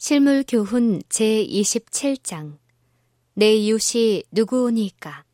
실물교훈 제27장 내 이웃이 누구오니까.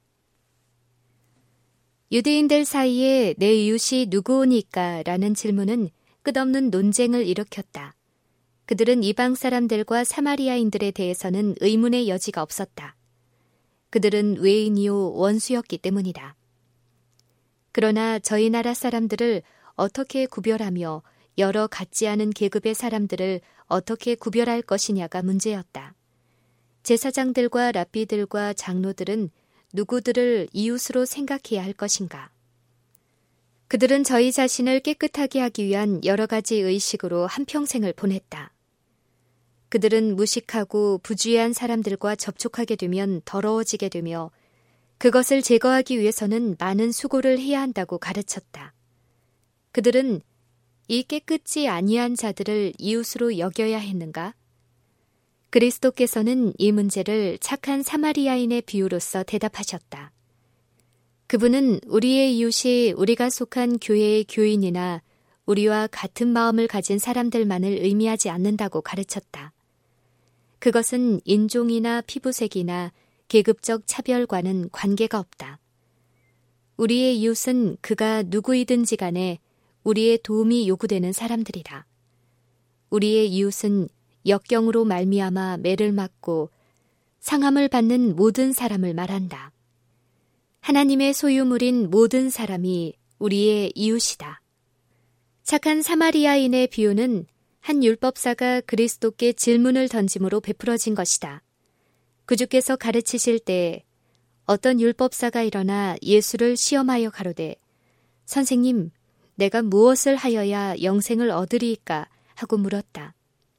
유대인들 사이에 내 이웃이 누구오니까 라는 질문은 끝없는 논쟁을 일으켰다. 그들은 이방 사람들과 사마리아인들에 대해서는 의문의 여지가 없었다. 그들은 외인이요 원수였기 때문이다. 그러나 저희 나라 사람들을 어떻게 구별하며 여러 같지 않은 계급의 사람들을 어떻게 구별할 것이냐가 문제였다. 제사장들과 랍비들과 장로들은 누구들을 이웃으로 생각해야 할 것인가? 그들은 저희 자신을 깨끗하게 하기 위한 여러 가지 의식으로 한평생을 보냈다. 그들은 무식하고 부주의한 사람들과 접촉하게 되면 더러워지게 되며 그것을 제거하기 위해서는 많은 수고를 해야 한다고 가르쳤다. 그들은 이 깨끗지 아니한 자들을 이웃으로 여겨야 했는가? 그리스도께서는 이 문제를 착한 사마리아인의 비유로서 대답하셨다. 그분은 우리의 이웃이 우리가 속한 교회의 교인이나 우리와 같은 마음을 가진 사람들만을 의미하지 않는다고 가르쳤다. 그것은 인종이나 피부색이나 계급적 차별과는 관계가 없다. 우리의 이웃은 그가 누구이든지 간에 우리의 도움이 요구되는 사람들이다. 우리의 이웃은 역경으로 말미암아 매를 맞고 상함을 받는 모든 사람을 말한다. 하나님의 소유물인 모든 사람이 우리의 이웃이다. 착한 사마리아인의 비유는 한 율법사가 그리스도께 질문을 던짐으로 베풀어진 것이다. 구주께서 가르치실 때 어떤 율법사가 일어나 예수를 시험하여 가로되 선생님, 내가 무엇을 하여야 영생을 얻으리이까 하고 물었다.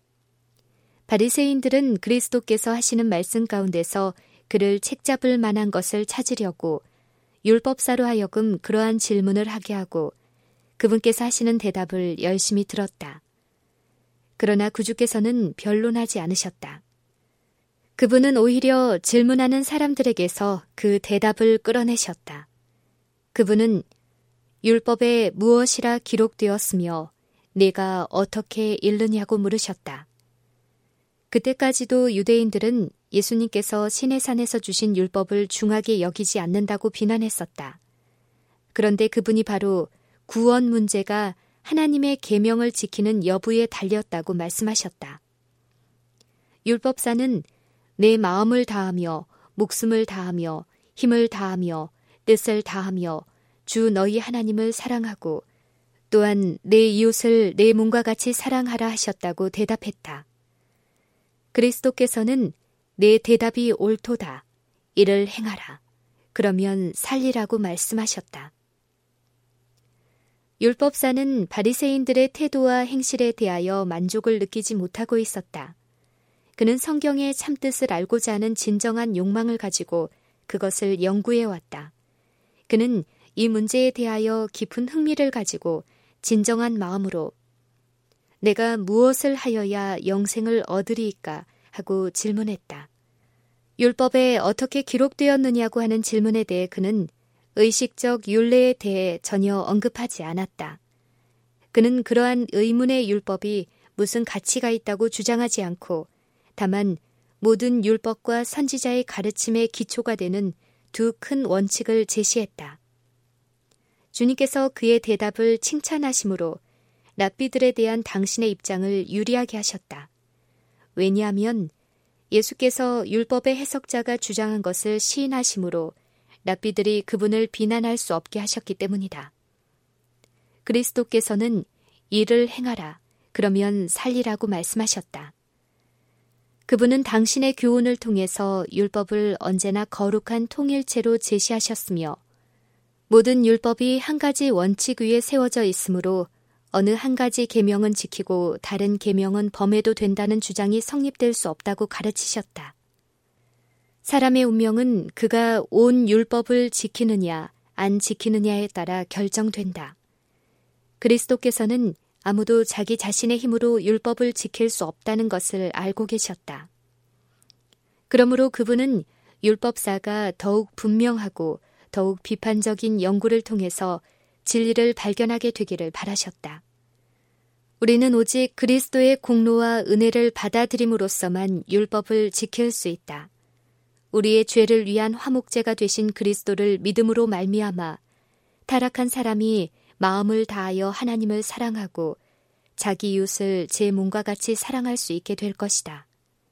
바리새인들은 그리스도께서 하시는 말씀 가운데서 그를 책잡을 만한 것을 찾으려고 율법사로 하여금 그러한 질문을 하게 하고 그분께서 하시는 대답을 열심히 들었다. 그러나 구주께서는 변론하지 않으셨다. 그분은 오히려 질문하는 사람들에게서 그 대답을 끌어내셨다. 그분은 율법에 무엇이라 기록되었으며 네가 어떻게 읽느냐고 물으셨다. 그때까지도 유대인들은 예수님께서 시내산에서 주신 율법을 중하게 여기지 않는다고 비난했었다. 그런데 그분이 바로 구원 문제가 하나님의 계명을 지키는 여부에 달렸다고 말씀하셨다. 율법사는 내 마음을 다하며 목숨을 다하며 힘을 다하며 뜻을 다하며 주 너희 하나님을 사랑하고 또한 내 이웃을 내 몸과 같이 사랑하라 하셨다고 대답했다. 그리스도께서는 내 대답이 옳도다. 이를 행하라. 그러면 살리라고 말씀하셨다. 율법사는 바리새인들의 태도와 행실에 대하여 만족을 느끼지 못하고 있었다. 그는 성경의 참뜻을 알고자 하는 진정한 욕망을 가지고 그것을 연구해 왔다. 그는 이 문제에 대하여 깊은 흥미를 가지고 진정한 마음으로 내가 무엇을 하여야 영생을 얻으리이까 하고 질문했다. 율법에 어떻게 기록되었느냐고 하는 질문에 대해 그는 의식적 율례에 대해 전혀 언급하지 않았다. 그는 그러한 의문의 율법이 무슨 가치가 있다고 주장하지 않고 다만 모든 율법과 선지자의 가르침의 기초가 되는 두 큰 원칙을 제시했다. 주님께서 그의 대답을 칭찬하심으로 랍비들에 대한 당신의 입장을 유리하게 하셨다. 왜냐하면 예수께서 율법의 해석자가 주장한 것을 시인하심으로 랍비들이 그분을 비난할 수 없게 하셨기 때문이다. 그리스도께서는 이를 행하라. 그러면 살리라고 말씀하셨다. 그분은 당신의 교훈을 통해서 율법을 언제나 거룩한 통일체로 제시하셨으며 모든 율법이 한 가지 원칙 위에 세워져 있으므로 어느 한 가지 계명은 지키고 다른 계명은 범해도 된다는 주장이 성립될 수 없다고 가르치셨다. 사람의 운명은 그가 온 율법을 지키느냐 안 지키느냐에 따라 결정된다. 그리스도께서는 아무도 자기 자신의 힘으로 율법을 지킬 수 없다는 것을 알고 계셨다. 그러므로 그분은 율법사가 더욱 분명하고 더욱 비판적인 연구를 통해서 진리를 발견하게 되기를 바라셨다. 우리는 오직 그리스도의 공로와 은혜를 받아들임으로써만 율법을 지킬 수 있다. 우리의 죄를 위한 화목제가 되신 그리스도를 믿음으로 말미암아 타락한 사람이 마음을 다하여 하나님을 사랑하고 자기 이웃을 제 몸과 같이 사랑할 수 있게 될 것이다.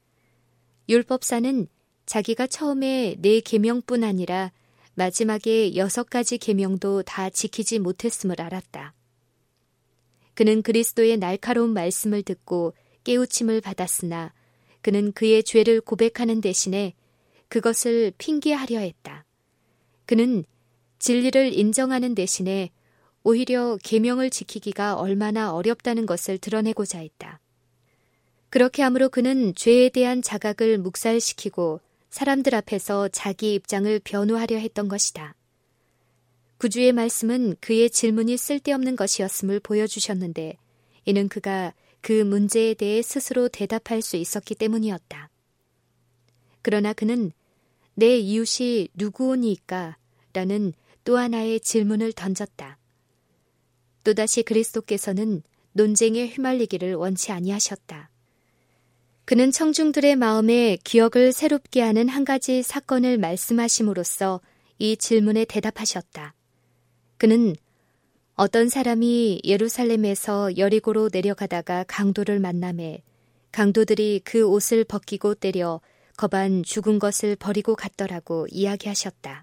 율법사는 자기가 처음에 4계명뿐 아니라 마지막에 6가지 계명도 다 지키지 못했음을 알았다. 그는 그리스도의 날카로운 말씀을 듣고 깨우침을 받았으나 그는 그의 죄를 고백하는 대신에 그것을 핑계하려 했다. 그는 진리를 인정하는 대신에 오히려 계명을 지키기가 얼마나 어렵다는 것을 드러내고자 했다. 그렇게 함으로 그는 죄에 대한 자각을 묵살시키고 사람들 앞에서 자기 입장을 변호하려 했던 것이다. 구주의 말씀은 그의 질문이 쓸데없는 것이었음을 보여주셨는데 이는 그가 그 문제에 대해 스스로 대답할 수 있었기 때문이었다. 그러나 그는 내 이웃이 누구오니까? 라는 또 하나의 질문을 던졌다. 또다시 그리스도께서는 논쟁에 휘말리기를 원치 아니하셨다. 그는 청중들의 마음에 기억을 새롭게 하는 한 가지 사건을 말씀하심으로써 이 질문에 대답하셨다. 그는 어떤 사람이 예루살렘에서 여리고로 내려가다가 강도를 만나매 강도들이 그 옷을 벗기고 때려 거반 죽은 것을 버리고 갔더라고 이야기하셨다.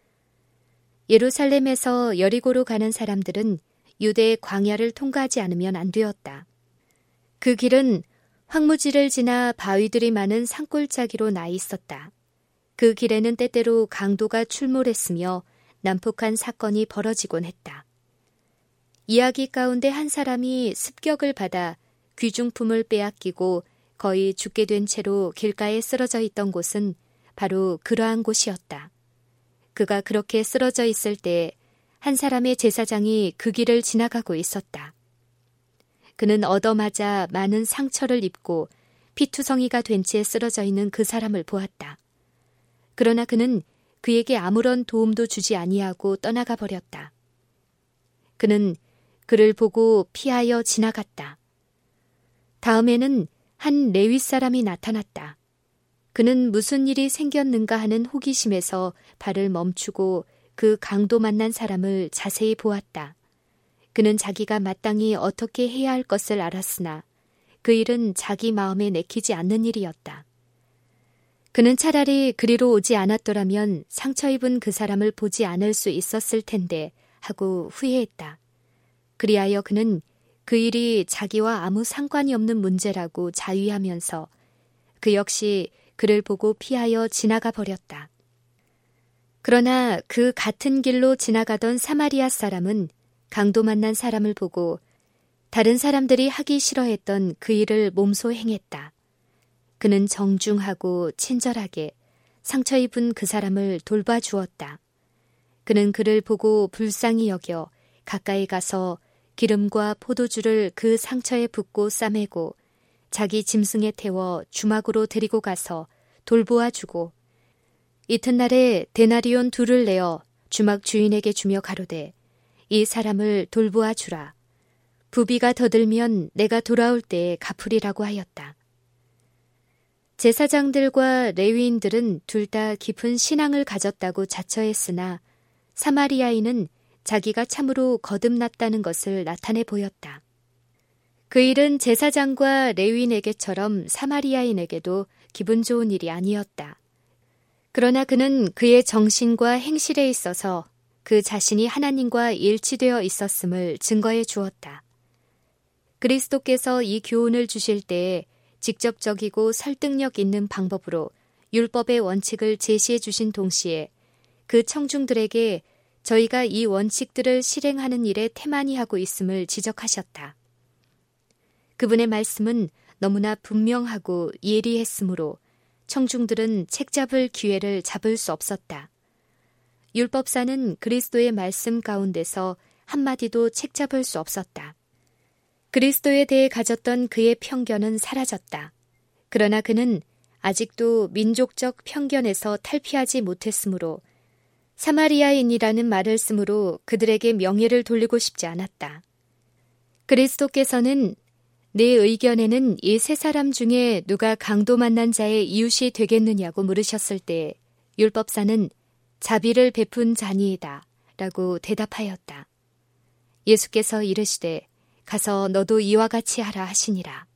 예루살렘에서 여리고로 가는 사람들은 유대의 광야를 통과하지 않으면 안 되었다. 그 길은 황무지를 지나 바위들이 많은 산골짜기로 나 있었다. 그 길에는 때때로 강도가 출몰했으며 난폭한 사건이 벌어지곤 했다. 이야기 가운데 한 사람이 습격을 받아 귀중품을 빼앗기고 거의 죽게 된 채로 길가에 쓰러져 있던 곳은 바로 그러한 곳이었다. 그가 그렇게 쓰러져 있을 때 한 사람의 제사장이 그 길을 지나가고 있었다. 그는 얻어맞아 많은 상처를 입고 피투성이가 된 채 쓰러져 있는 그 사람을 보았다. 그러나 그는 그에게 아무런 도움도 주지 아니하고 떠나가 버렸다. 그는 그를 보고 피하여 지나갔다. 다음에는 한 레위 사람이 나타났다. 그는 무슨 일이 생겼는가 하는 호기심에서 발을 멈추고 그 강도 만난 사람을 자세히 보았다. 그는 자기가 마땅히 어떻게 해야 할 것을 알았으나 그 일은 자기 마음에 내키지 않는 일이었다. 그는 차라리 그리로 오지 않았더라면 상처 입은 그 사람을 보지 않을 수 있었을 텐데 하고 후회했다. 그리하여 그는 그 일이 자기와 아무 상관이 없는 문제라고 자위하면서 그 역시 그를 보고 피하여 지나가 버렸다. 그러나 그 같은 길로 지나가던 사마리아 사람은 강도 만난 사람을 보고 다른 사람들이 하기 싫어했던 그 일을 몸소 행했다. 그는 정중하고 친절하게 상처 입은 그 사람을 돌봐주었다. 그는 그를 보고 불쌍히 여겨 가까이 가서 기름과 포도주를 그 상처에 붓고 싸매고 자기 짐승에 태워 주막으로 데리고 가서 돌보아 주고 이튿날에 데나리온 2를 내어 주막 주인에게 주며 가로되 이 사람을 돌보아 주라. 부비가 더 들면 내가 돌아올 때에 갚으리라고 하였다. 제사장들과 레위인들은 둘 다 깊은 신앙을 가졌다고 자처했으나 사마리아인은 자기가 참으로 거듭났다는 것을 나타내 보였다. 그 일은 제사장과 레위인에게처럼 사마리아인에게도 기분 좋은 일이 아니었다. 그러나 그는 그의 정신과 행실에 있어서 그 자신이 하나님과 일치되어 있었음을 증거해 주었다. 그리스도께서 이 교훈을 주실 때에 직접적이고 설득력 있는 방법으로 율법의 원칙을 제시해 주신 동시에 그 청중들에게 저희가 이 원칙들을 실행하는 일에 태만히 하고 있음을 지적하셨다. 그분의 말씀은 너무나 분명하고 예리했으므로 청중들은 책잡을 기회를 잡을 수 없었다. 율법사는 그리스도의 말씀 가운데서 한마디도 책잡을 수 없었다. 그리스도에 대해 가졌던 그의 편견은 사라졌다. 그러나 그는 아직도 민족적 편견에서 탈피하지 못했으므로 사마리아인이라는 말을 쓰므로 그들에게 명예를 돌리고 싶지 않았다. 그리스도께서는 네 의견에는 이 세 사람 중에 누가 강도 만난 자의 이웃이 되겠느냐고 물으셨을 때 율법사는 자비를 베푼 자니이다 라고 대답하였다. 예수께서 이르시되 가서 너도 이와 같이 하라 하시니라.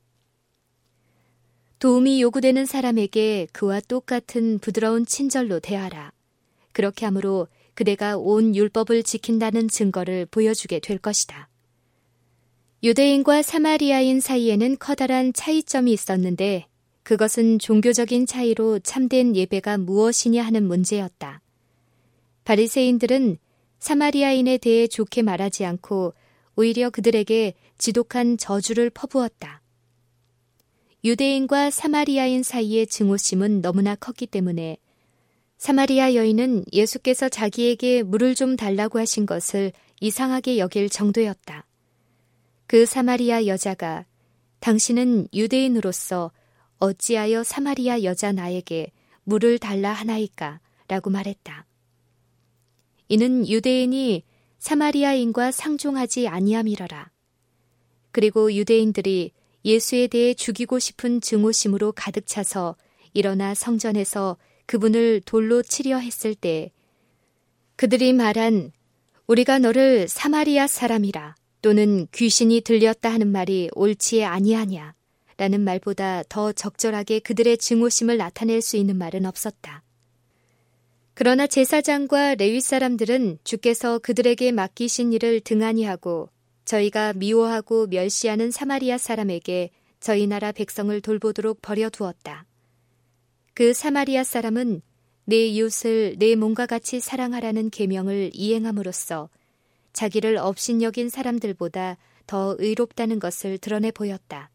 도움이 요구되는 사람에게 그와 똑같은 부드러운 친절로 대하라. 그렇게 함으로 그대가 온 율법을 지킨다는 증거를 보여주게 될 것이다. 유대인과 사마리아인 사이에는 커다란 차이점이 있었는데 그것은 종교적인 차이로 참된 예배가 무엇이냐 하는 문제였다. 바리새인들은 사마리아인에 대해 좋게 말하지 않고 오히려 그들에게 지독한 저주를 퍼부었다. 유대인과 사마리아인 사이의 증오심은 너무나 컸기 때문에 사마리아 여인은 예수께서 자기에게 물을 좀 달라고 하신 것을 이상하게 여길 정도였다. 그 사마리아 여자가 당신은 유대인으로서 어찌하여 사마리아 여자 나에게 물을 달라 하나이까? 라고 말했다. 이는 유대인이 사마리아인과 상종하지 아니함이러라. 그리고 유대인들이 예수에 대해 죽이고 싶은 증오심으로 가득 차서 일어나 성전에서 그분을 돌로 치려 했을 때 그들이 말한 우리가 너를 사마리아 사람이라 또는 귀신이 들렸다 하는 말이 옳지 아니하냐 라는 말보다 더 적절하게 그들의 증오심을 나타낼 수 있는 말은 없었다. 그러나 제사장과 레위 사람들은 주께서 그들에게 맡기신 일을 등한히 하고 저희가 미워하고 멸시하는 사마리아 사람에게 저희 나라 백성을 돌보도록 버려두었다. 그 사마리아 사람은 내 이웃을 내 몸과 같이 사랑하라는 계명을 이행함으로써 자기를 업신여긴 사람들보다 더 의롭다는 것을 드러내 보였다.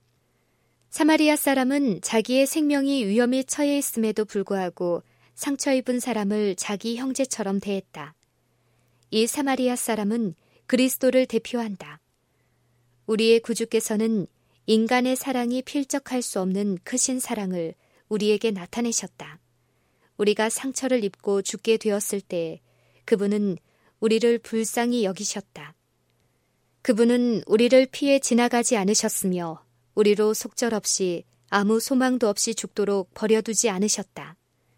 사마리아 사람은 자기의 생명이 위험에 처해 있음에도 불구하고 상처 입은 사람을 자기 형제처럼 대했다. 이 사마리아 사람은 그리스도를 대표한다. 우리의 구주께서는 인간의 사랑이 필적할 수 없는 크신 사랑을 우리에게 나타내셨다. 우리가 상처를 입고 죽게 되었을 때 그분은 우리를 불쌍히 여기셨다. 그분은 우리를 피해 지나가지 않으셨으며 우리로 속절없이 아무 소망도 없이 죽도록 버려두지 않으셨다.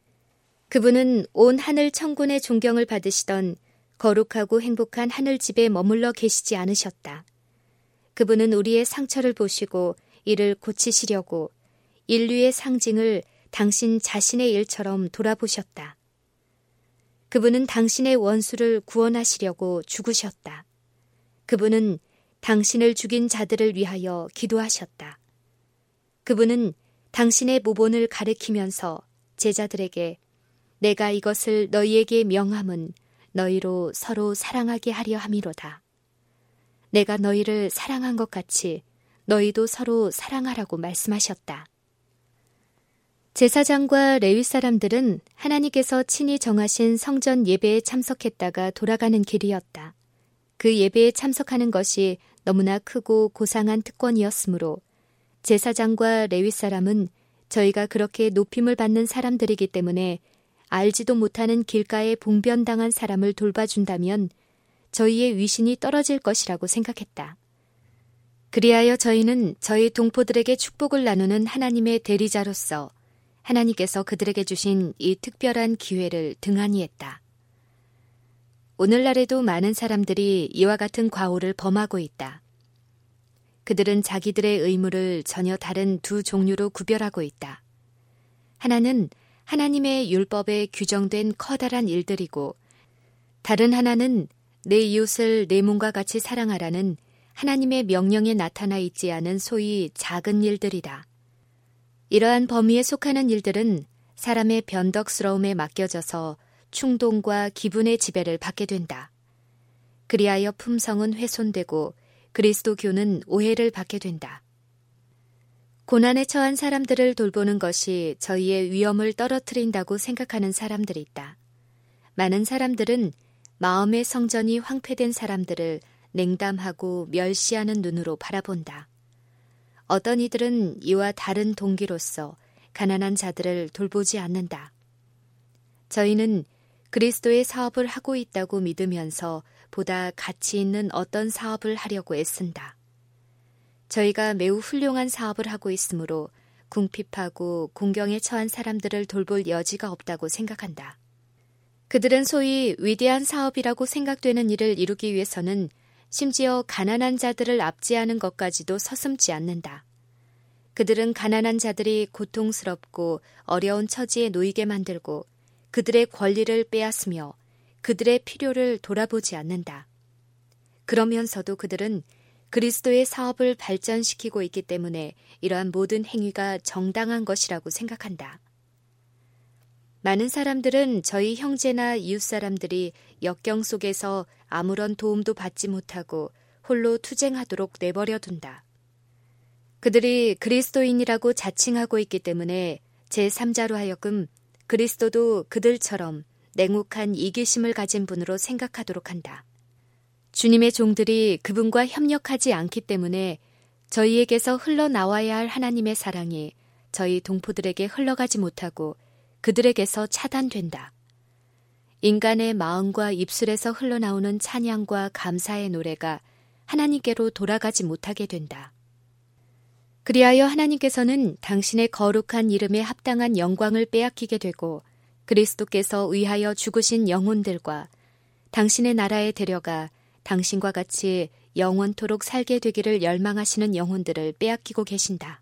그분은 온 하늘 천군의 존경을 받으시던 거룩하고 행복한 하늘집에 머물러 계시지 않으셨다. 그분은 우리의 상처를 보시고 이를 고치시려고 인류의 상징을 당신 자신의 일처럼 돌아보셨다. 그분은 당신의 원수를 구원하시려고 죽으셨다. 그분은 당신을 죽인 자들을 위하여 기도하셨다. 그분은 당신의 모본을 가리키면서 제자들에게 내가 이것을 너희에게 명함은 너희로 서로 사랑하게 하려 함이로다. 내가 너희를 사랑한 것 같이 너희도 서로 사랑하라고 말씀하셨다. 제사장과 레위 사람들은 하나님께서 친히 정하신 성전 예배에 참석했다가 돌아가는 길이었다. 그 예배에 참석하는 것이 너무나 크고 고상한 특권이었으므로 제사장과 레위 사람은 저희가 그렇게 높임을 받는 사람들이기 때문에 알지도 못하는 길가에 봉변당한 사람을 돌봐준다면 저희의 위신이 떨어질 것이라고 생각했다. 그리하여 저희는 저희 동포들에게 축복을 나누는 하나님의 대리자로서 하나님께서 그들에게 주신 이 특별한 기회를 등한히 했다. 오늘날에도 많은 사람들이 이와 같은 과오를 범하고 있다. 그들은 자기들의 의무를 전혀 다른 두 종류로 구별하고 있다. 하나는 하나님의 율법에 규정된 커다란 일들이고 다른 하나는 내 이웃을 내 몸과 같이 사랑하라는 하나님의 명령에 나타나 있지 않은 소위 작은 일들이다. 이러한 범위에 속하는 일들은 사람의 변덕스러움에 맡겨져서 충동과 기분의 지배를 받게 된다. 그리하여 품성은 훼손되고 그리스도교는 오해를 받게 된다. 고난에 처한 사람들을 돌보는 것이 저희의 위험을 떨어뜨린다고 생각하는 사람들이 있다. 많은 사람들은 마음의 성전이 황폐된 사람들을 냉담하고 멸시하는 눈으로 바라본다. 어떤 이들은 이와 다른 동기로서 가난한 자들을 돌보지 않는다. 저희는 그리스도의 사업을 하고 있다고 믿으면서 보다 가치 있는 어떤 사업을 하려고 애쓴다. 저희가 매우 훌륭한 사업을 하고 있으므로 궁핍하고 공경에 처한 사람들을 돌볼 여지가 없다고 생각한다. 그들은 소위 위대한 사업이라고 생각되는 일을 이루기 위해서는 심지어 가난한 자들을 압제하는 것까지도 서슴지 않는다. 그들은 가난한 자들이 고통스럽고 어려운 처지에 놓이게 만들고 그들의 권리를 빼앗으며 그들의 필요를 돌아보지 않는다. 그러면서도 그들은 그리스도의 사업을 발전시키고 있기 때문에 이러한 모든 행위가 정당한 것이라고 생각한다. 많은 사람들은 저희 형제나 이웃 사람들이 역경 속에서 아무런 도움도 받지 못하고 홀로 투쟁하도록 내버려 둔다. 그들이 그리스도인이라고 자칭하고 있기 때문에 제3자로 하여금 그리스도도 그들처럼 냉혹한 이기심을 가진 분으로 생각하도록 한다. 주님의 종들이 그분과 협력하지 않기 때문에 저희에게서 흘러나와야 할 하나님의 사랑이 저희 동포들에게 흘러가지 못하고 그들에게서 차단된다. 인간의 마음과 입술에서 흘러나오는 찬양과 감사의 노래가 하나님께로 돌아가지 못하게 된다. 그리하여 하나님께서는 당신의 거룩한 이름에 합당한 영광을 빼앗기게 되고 그리스도께서 위하여 죽으신 영혼들과 당신의 나라에 데려가 당신과 같이 영원토록 살게 되기를 열망하시는 영혼들을 빼앗기고 계신다.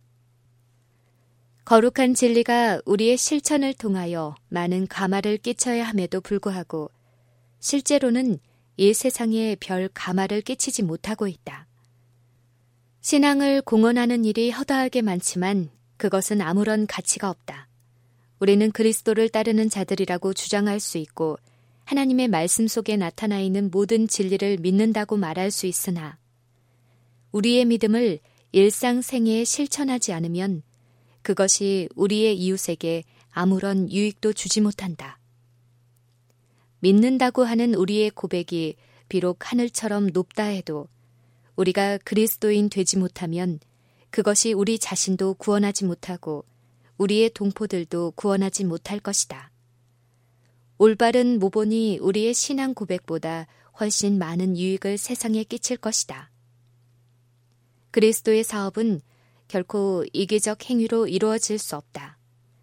거룩한 진리가 우리의 실천을 통하여 많은 가마를 끼쳐야 함에도 불구하고 실제로는 이 세상에 별 가마를 끼치지 못하고 있다. 신앙을 공언하는 일이 허다하게 많지만 그것은 아무런 가치가 없다. 우리는 그리스도를 따르는 자들이라고 주장할 수 있고 하나님의 말씀 속에 나타나 있는 모든 진리를 믿는다고 말할 수 있으나 우리의 믿음을 일상생애에 실천하지 않으면 그것이 우리의 이웃에게 아무런 유익도 주지 못한다. 믿는다고 하는 우리의 고백이 비록 하늘처럼 높다 해도 우리가 그리스도인 되지 못하면 그것이 우리 자신도 구원하지 못하고 우리의 동포들도 구원하지 못할 것이다. 올바른 모본이 우리의 신앙 고백보다 훨씬 많은 유익을 세상에 끼칠 것이다. 그리스도의 사업은 결코 이기적 행위로 이루어질 수 없다.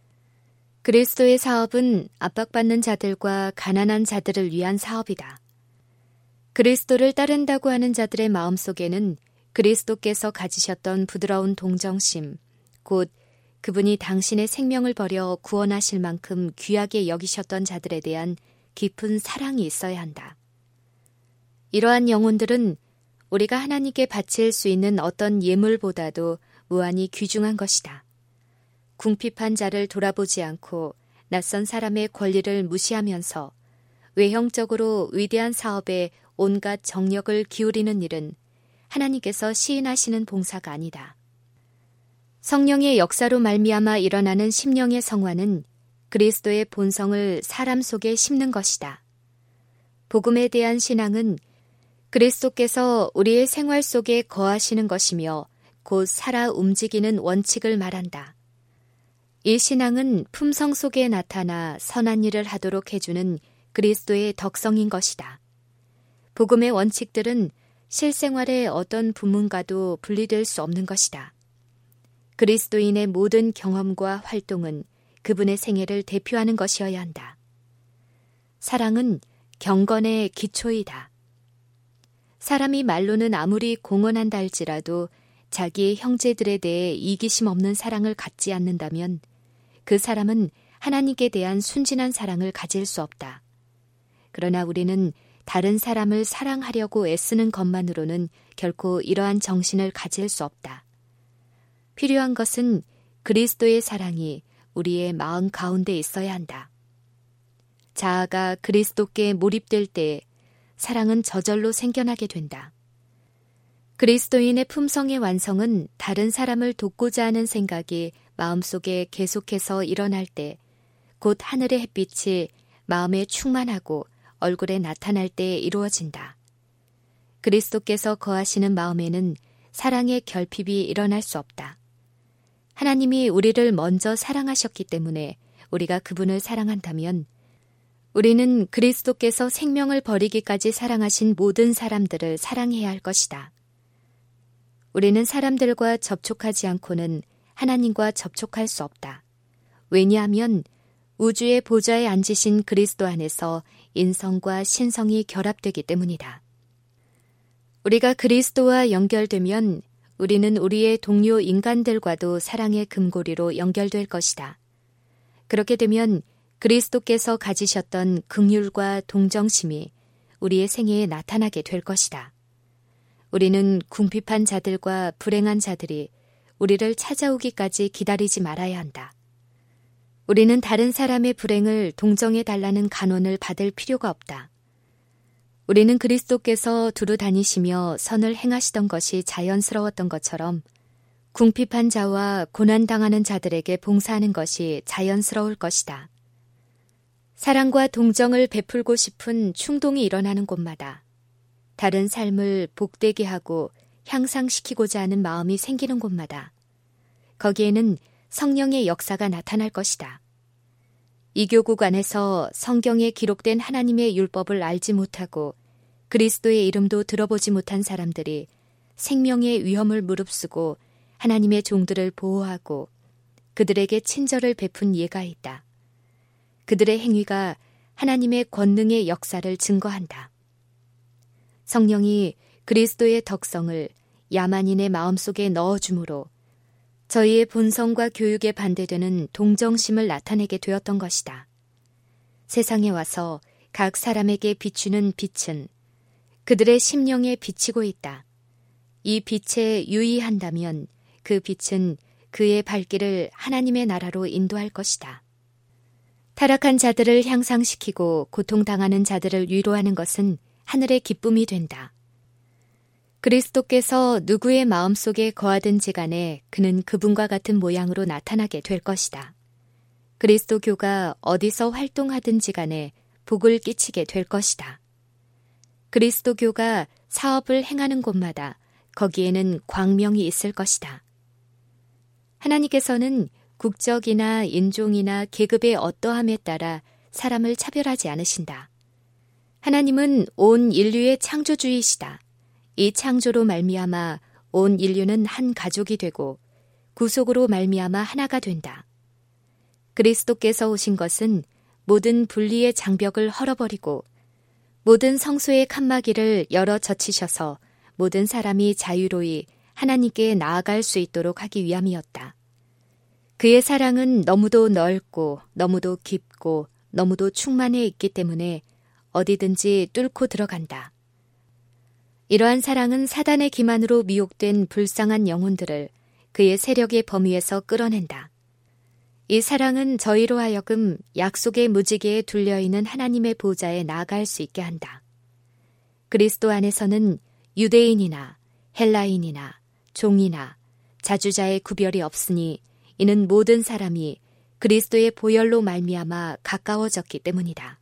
그리스도의 사업은 압박받는 자들과 가난한 자들을 위한 사업이다. 그리스도를 따른다고 하는 자들의 마음속에는 그리스도께서 가지셨던 부드러운 동정심, 곧 그분이 당신의 생명을 버려 구원하실 만큼 귀하게 여기셨던 자들에 대한 깊은 사랑이 있어야 한다. 이러한 영혼들은 우리가 하나님께 바칠 수 있는 어떤 예물보다도 무한히 귀중한 것이다. 궁핍한 자를 돌아보지 않고 낯선 사람의 권리를 무시하면서 외형적으로 위대한 사업에 온갖 정력을 기울이는 일은 하나님께서 시인하시는 봉사가 아니다. 성령의 역사로 말미암아 일어나는 심령의 성화는 그리스도의 본성을 사람 속에 심는 것이다. 복음에 대한 신앙은 그리스도께서 우리의 생활 속에 거하시는 것이며 곧 살아 움직이는 원칙을 말한다. 이 신앙은 품성 속에 나타나 선한 일을 하도록 해주는 그리스도의 덕성인 것이다. 복음의 원칙들은 실생활의 어떤 부문과도 분리될 수 없는 것이다. 그리스도인의 모든 경험과 활동은 그분의 생애를 대표하는 것이어야 한다. 사랑은 경건의 기초이다. 사람이 말로는 아무리 공언한다 할지라도 자기의 형제들에 대해 이기심 없는 사랑을 갖지 않는다면 그 사람은 하나님께 대한 순진한 사랑을 가질 수 없다. 그러나 우리는 다른 사람을 사랑하려고 애쓰는 것만으로는 결코 이러한 정신을 가질 수 없다. 필요한 것은 그리스도의 사랑이 우리의 마음 가운데 있어야 한다. 자아가 그리스도께 몰입될 때 사랑은 저절로 생겨나게 된다. 그리스도인의 품성의 완성은 다른 사람을 돕고자 하는 생각이 마음속에 계속해서 일어날 때 곧 하늘의 햇빛이 마음에 충만하고 얼굴에 나타날 때 이루어진다. 그리스도께서 거하시는 마음에는 사랑의 결핍이 일어날 수 없다. 하나님이 우리를 먼저 사랑하셨기 때문에 우리가 그분을 사랑한다면 우리는 그리스도께서 생명을 버리기까지 사랑하신 모든 사람들을 사랑해야 할 것이다. 우리는 사람들과 접촉하지 않고는 하나님과 접촉할 수 없다. 왜냐하면 우주의 보좌에 앉으신 그리스도 안에서 인성과 신성이 결합되기 때문이다. 우리가 그리스도와 연결되면 우리는 우리의 동료 인간들과도 사랑의 금고리로 연결될 것이다. 그렇게 되면 그리스도께서 가지셨던 긍휼과 동정심이 우리의 생애에 나타나게 될 것이다. 우리는 궁핍한 자들과 불행한 자들이 우리를 찾아오기까지 기다리지 말아야 한다. 우리는 다른 사람의 불행을 동정해 달라는 간언을 받을 필요가 없다. 우리는 그리스도께서 두루 다니시며 선을 행하시던 것이 자연스러웠던 것처럼 궁핍한 자와 고난당하는 자들에게 봉사하는 것이 자연스러울 것이다. 사랑과 동정을 베풀고 싶은 충동이 일어나는 곳마다 다른 삶을 복되게 하고 향상시키고자 하는 마음이 생기는 곳마다 거기에는 성령의 역사가 나타날 것이다. 이교국 안에서 성경에 기록된 하나님의 율법을 알지 못하고 그리스도의 이름도 들어보지 못한 사람들이 생명의 위험을 무릅쓰고 하나님의 종들을 보호하고 그들에게 친절을 베푼 예가 있다. 그들의 행위가 하나님의 권능의 역사를 증거한다. 성령이 그리스도의 덕성을 야만인의 마음속에 넣어주므로 저희의 본성과 교육에 반대되는 동정심을 나타내게 되었던 것이다. 세상에 와서 각 사람에게 비추는 빛은 그들의 심령에 비치고 있다. 이 빛에 유의한다면 그 빛은 그의 발길을 하나님의 나라로 인도할 것이다. 타락한 자들을 향상시키고 고통당하는 자들을 위로하는 것은 하늘의 기쁨이 된다. 그리스도께서 누구의 마음속에 거하든지 간에 그는 그분과 같은 모양으로 나타나게 될 것이다. 그리스도교가 어디서 활동하든지 간에 복을 끼치게 될 것이다. 그리스도교가 사업을 행하는 곳마다 거기에는 광명이 있을 것이다. 하나님께서는 국적이나 인종이나 계급의 어떠함에 따라 사람을 차별하지 않으신다. 하나님은 온 인류의 창조주이시다. 이 창조로 말미암아 온 인류는 한 가족이 되고 구속으로 말미암아 하나가 된다. 그리스도께서 오신 것은 모든 분리의 장벽을 헐어버리고 모든 성소의 칸막이를 열어 젖히셔서 모든 사람이 자유로이 하나님께 나아갈 수 있도록 하기 위함이었다. 그의 사랑은 너무도 넓고 너무도 깊고 너무도 충만해 있기 때문에 어디든지 뚫고 들어간다. 이러한 사랑은 사단의 기만으로 미혹된 불쌍한 영혼들을 그의 세력의 범위에서 끌어낸다. 이 사랑은 저희로 하여금 약속의 무지개에 둘려있는 하나님의 보좌에 나아갈 수 있게 한다. 그리스도 안에서는 유대인이나 헬라인이나 종이나 자주자의 구별이 없으니 이는 모든 사람이 그리스도의 보혈로 말미암아 가까워졌기 때문이다.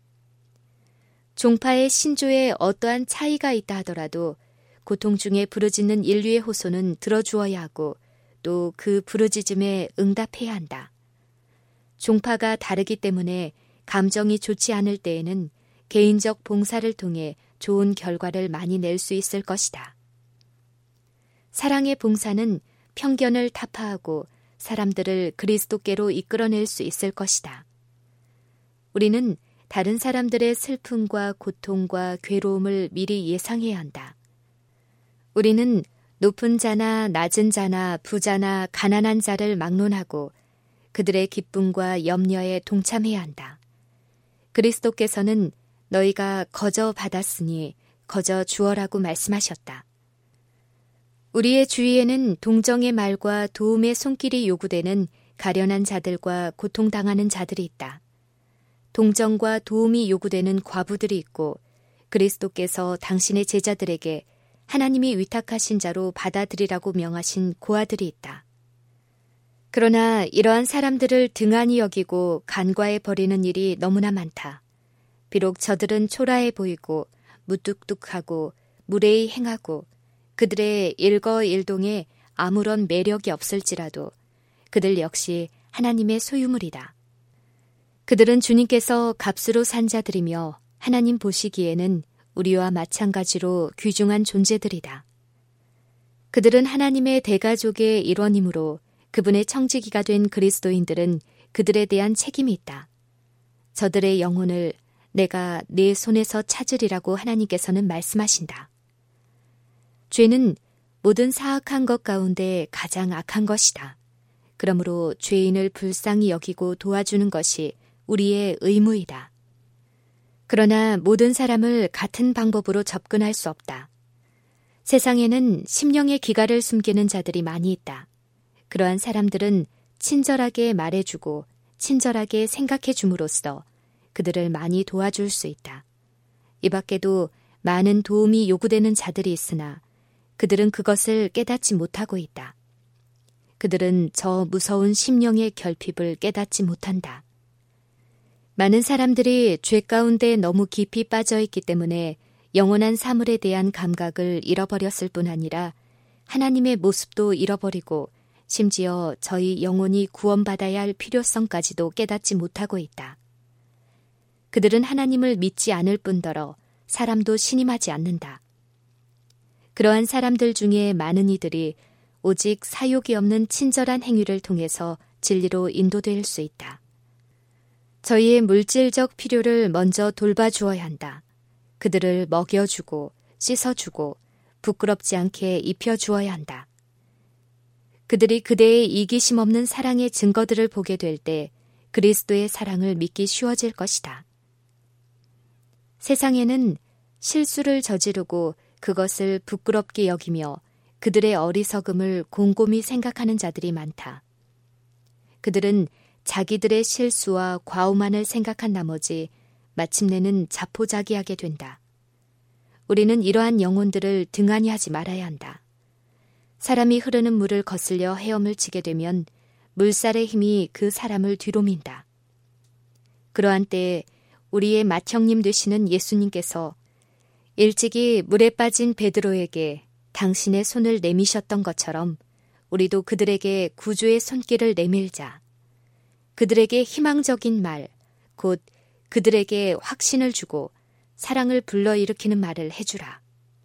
종파의 신조에 어떠한 차이가 있다 하더라도 고통 중에 부르짖는 인류의 호소는 들어주어야 하고 또 그 부르짖음에 응답해야 한다. 종파가 다르기 때문에 감정이 좋지 않을 때에는 개인적 봉사를 통해 좋은 결과를 많이 낼 수 있을 것이다. 사랑의 봉사는 편견을 타파하고 사람들을 그리스도께로 이끌어낼 수 있을 것이다. 우리는 다른 사람들의 슬픔과 고통과 괴로움을 미리 예상해야 한다. 우리는 높은 자나 낮은 자나 부자나 가난한 자를 막론하고 그들의 기쁨과 염려에 동참해야 한다. 그리스도께서는 너희가 거저 받았으니 거저 주어라고 말씀하셨다. 우리의 주위에는 동정의 말과 도움의 손길이 요구되는 가련한 자들과 고통당하는 자들이 있다. 동정과 도움이 요구되는 과부들이 있고 그리스도께서 당신의 제자들에게 하나님이 위탁하신 자로 받아들이라고 명하신 고아들이 있다. 그러나 이러한 사람들을 등한히 여기고 간과해 버리는 일이 너무나 많다. 비록 저들은 초라해 보이고 무뚝뚝하고 무례히 행하고 그들의 일거일동에 아무런 매력이 없을지라도 그들 역시 하나님의 소유물이다. 그들은 주님께서 값으로 산 자들이며 하나님 보시기에는 우리와 마찬가지로 귀중한 존재들이다. 그들은 하나님의 대가족의 일원이므로 그분의 청지기가 된 그리스도인들은 그들에 대한 책임이 있다. 저들의 영혼을 내가 내 손에서 찾으리라고 하나님께서는 말씀하신다. 죄는 모든 사악한 것 가운데 가장 악한 것이다. 그러므로 죄인을 불쌍히 여기고 도와주는 것이 우리의 의무이다. 그러나 모든 사람을 같은 방법으로 접근할 수 없다. 세상에는 심령의 기갈을 숨기는 자들이 많이 있다. 그러한 사람들은 친절하게 말해주고 친절하게 생각해 줌으로써 그들을 많이 도와줄 수 있다. 이 밖에도 많은 도움이 요구되는 자들이 있으나 그들은 그것을 깨닫지 못하고 있다. 그들은 저 무서운 심령의 결핍을 깨닫지 못한다. 많은 사람들이 죄 가운데 너무 깊이 빠져 있기 때문에 영원한 사물에 대한 감각을 잃어버렸을 뿐 아니라 하나님의 모습도 잃어버리고 심지어 저희 영혼이 구원받아야 할 필요성까지도 깨닫지 못하고 있다. 그들은 하나님을 믿지 않을 뿐더러 사람도 신임하지 않는다. 그러한 사람들 중에 많은 이들이 오직 사욕이 없는 친절한 행위를 통해서 진리로 인도될 수 있다. 저희의 물질적 필요를 먼저 돌봐주어야 한다. 그들을 먹여주고 씻어주고 부끄럽지 않게 입혀주어야 한다. 그들이 그대의 이기심 없는 사랑의 증거들을 보게 될 때 그리스도의 사랑을 믿기 쉬워질 것이다. 세상에는 실수를 저지르고 그것을 부끄럽게 여기며 그들의 어리석음을 곰곰이 생각하는 자들이 많다. 그들은 자기들의 실수와 과오만을 생각한 나머지 마침내는 자포자기하게 된다. 우리는 이러한 영혼들을 등한히 하지 말아야 한다. 사람이 흐르는 물을 거슬려 헤엄을 치게 되면 물살의 힘이 그 사람을 뒤로 민다. 그러한 때에 우리의 맏형님 되시는 예수님께서 일찍이 물에 빠진 베드로에게 당신의 손을 내미셨던 것처럼 우리도 그들에게 구주의 손길을 내밀자. 그들에게 희망적인 말, 곧 그들에게 확신을 주고 사랑을 불러일으키는 말을 해주라.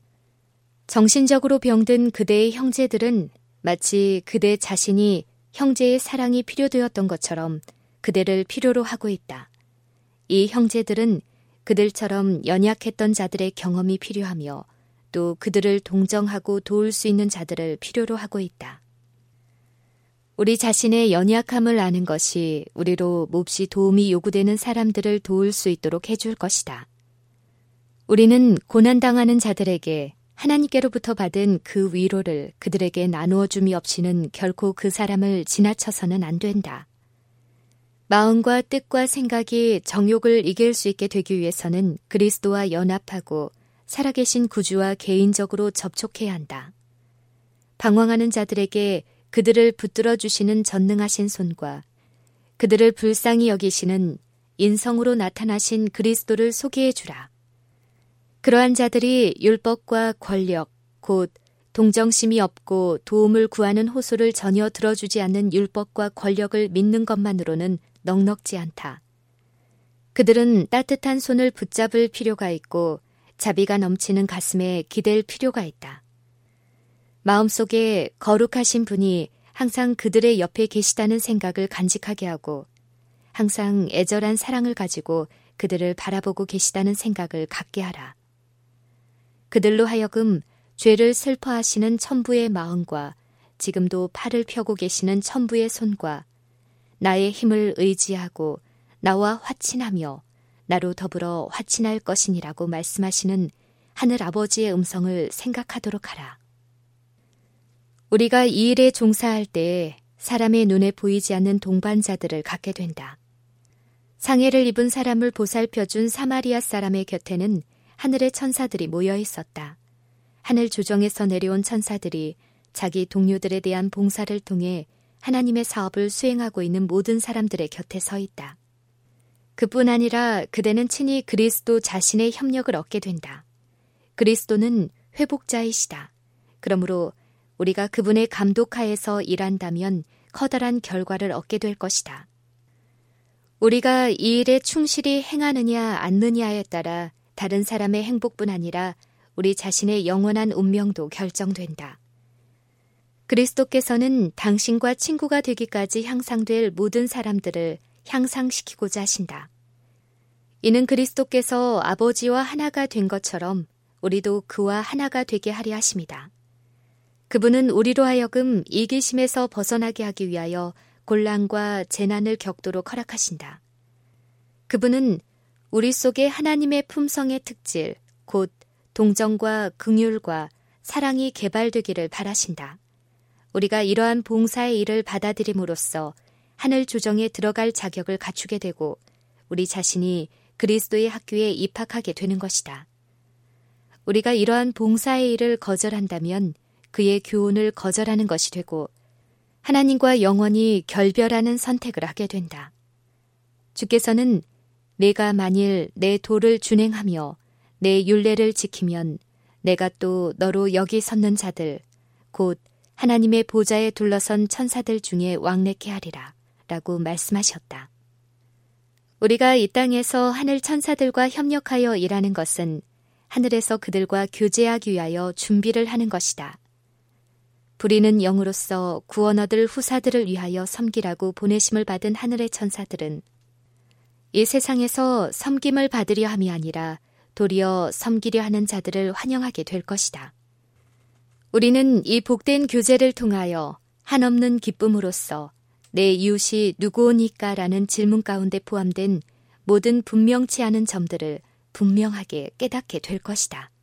정신적으로 병든 그대의 형제들은 마치 그대 자신이 형제의 사랑이 필요되었던 것처럼 그대를 필요로 하고 있다. 이 형제들은 그들처럼 연약했던 자들의 경험이 필요하며 또 그들을 동정하고 도울 수 있는 자들을 필요로 하고 있다. 우리 자신의 연약함을 아는 것이 우리로 몹시 도움이 요구되는 사람들을 도울 수 있도록 해줄 것이다. 우리는 고난당하는 자들에게 하나님께로부터 받은 그 위로를 그들에게 나누어 줌이 없이는 결코 그 사람을 지나쳐서는 안 된다. 마음과 뜻과 생각이 정욕을 이길 수 있게 되기 위해서는 그리스도와 연합하고 살아계신 구주와 개인적으로 접촉해야 한다. 방황하는 자들에게 그들을 붙들어 주시는 전능하신 손과 그들을 불쌍히 여기시는 인성으로 나타나신 그리스도를 소개해 주라. 그러한 자들이 율법과 권력, 곧 동정심이 없고 도움을 구하는 호소를 전혀 들어주지 않는 율법과 권력을 믿는 것만으로는 넉넉지 않다. 그들은 따뜻한 손을 붙잡을 필요가 있고 자비가 넘치는 가슴에 기댈 필요가 있다. 마음속에 거룩하신 분이 항상 그들의 옆에 계시다는 생각을 간직하게 하고 항상 애절한 사랑을 가지고 그들을 바라보고 계시다는 생각을 갖게 하라. 그들로 하여금 죄를 슬퍼하시는 천부의 마음과 지금도 팔을 펴고 계시는 천부의 손과 나의 힘을 의지하고 나와 화친하며 나로 더불어 화친할 것이니라고 말씀하시는 하늘 아버지의 음성을 생각하도록 하라. 우리가 이 일에 종사할 때에 사람의 눈에 보이지 않는 동반자들을 갖게 된다. 상해를 입은 사람을 보살펴준 사마리아 사람의 곁에는 하늘의 천사들이 모여 있었다. 하늘 조정에서 내려온 천사들이 자기 동료들에 대한 봉사를 통해 하나님의 사업을 수행하고 있는 모든 사람들의 곁에 서 있다. 그뿐 아니라 그대는 친히 그리스도 자신의 협력을 얻게 된다. 그리스도는 회복자이시다. 그러므로 우리가 그분의 감독하에서 일한다면 커다란 결과를 얻게 될 것이다. 우리가 이 일에 충실히 행하느냐 않느냐에 따라 다른 사람의 행복뿐 아니라 우리 자신의 영원한 운명도 결정된다. 그리스도께서는 당신과 친구가 되기까지 향상될 모든 사람들을 향상시키고자 하신다. 이는 그리스도께서 아버지와 하나가 된 것처럼 우리도 그와 하나가 되게 하려 하심이다. 그분은 우리로 하여금 이기심에서 벗어나게 하기 위하여 곤란과 재난을 겪도록 허락하신다. 그분은 우리 속에 하나님의 품성의 특질, 곧 동정과 긍휼과 사랑이 개발되기를 바라신다. 우리가 이러한 봉사의 일을 받아들임으로써 하늘 조정에 들어갈 자격을 갖추게 되고 우리 자신이 그리스도의 학교에 입학하게 되는 것이다. 우리가 이러한 봉사의 일을 거절한다면 그의 교훈을 거절하는 것이 되고 하나님과 영원히 결별하는 선택을 하게 된다. 주께서는 내가 만일 내 도를 준행하며 내 율례를 지키면 내가 또 너로 여기 섰는 자들 곧 하나님의 보좌에 둘러선 천사들 중에 왕래케 하리라 라고 말씀하셨다. 우리가 이 땅에서 하늘 천사들과 협력하여 일하는 것은 하늘에서 그들과 교제하기 위하여 준비를 하는 것이다. 부리는 영으로서 구원 얻을 후사들을 위하여 섬기라고 보내심을 받은 하늘의 천사들은 이 세상에서 섬김을 받으려 함이 아니라 도리어 섬기려 하는 자들을 환영하게 될 것이다. 우리는 이 복된 교제를 통하여 한없는 기쁨으로써 내 이웃이 누구오니까 라는 질문 가운데 포함된 모든 분명치 않은 점들을 분명하게 깨닫게 될 것이다.